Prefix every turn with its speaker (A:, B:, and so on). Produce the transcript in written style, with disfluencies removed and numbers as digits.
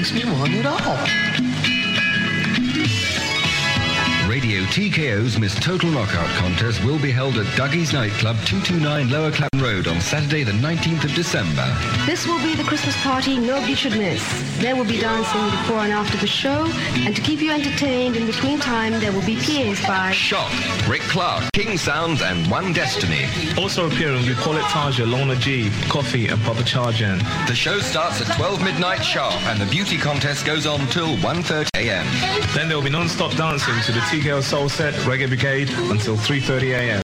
A: makes me want it all.
B: Radio TKO's Miss Total Knockout contest will be held at Dougie's Nightclub, 229 Lower Clapham Road on Saturday the 19th of December.
C: This will be the Christmas party nobody should miss. There will be dancing before and after the show, and to keep you entertained in between time, there will be PAs by
D: Shock, Rick Clark, King Sounds and One Destiny.
E: Also appearing will be Paulet Taja, Lorna G, Coffee and Papa Charjan.
D: The show starts at 12 midnight sharp and the beauty contest goes on till 1:30 a.m.
E: Then there will be non-stop dancing to the TKO Soul Set, Reggae Brigade until 3:30 a.m.